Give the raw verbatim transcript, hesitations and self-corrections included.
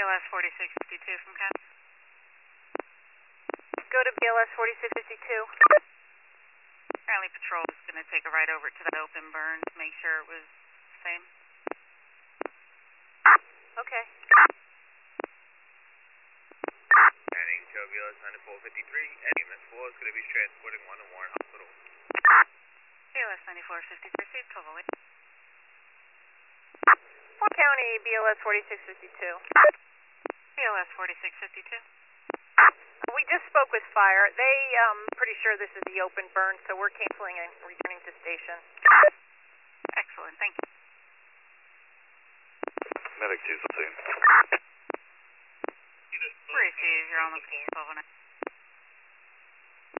L S forty-six fifty-two from Cat. Go to B L S forty-six fifty-two. Apparently patrol was going to take a ride over to that open burn to make sure it was the same. Okay. Heading to B L S ninety-four fifty-three, Eddie Miss four is going to be transporting one to Warren Hospital. B L S ninety-four fifty-three, received twelve oh eight. Fort County, B L S forty-six fifty-two. B L S forty-six fifty-two. We just spoke with fire. They, um, pretty sure this is the open burn, so we're canceling and returning to station. Excellent, thank you. Medic two, scene. Received, you're on the twelve oh nine.